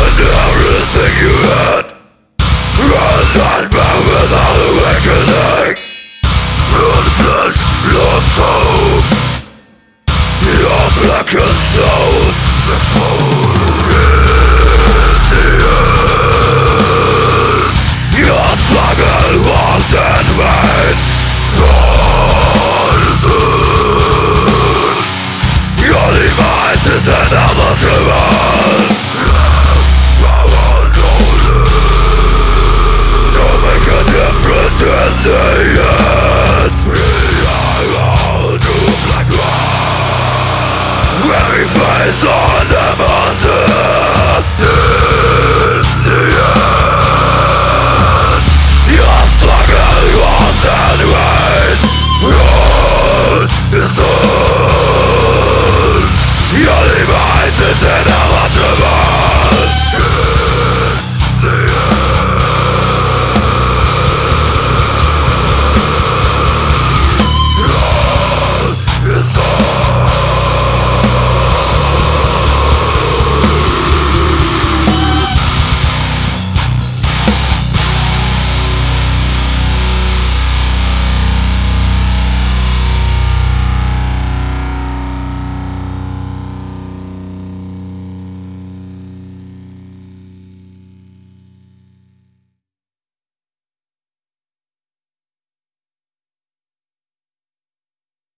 everything you had, and then back without awakening. Blood, flesh, lost hope. Your blackened soul exploded in the end. Your struggle was in vain. Your demise is another trial. To make a difference in the end. We are all too black. Every face on the mountains. In the end, your struggle was in vain. Blood is all. Your demise is in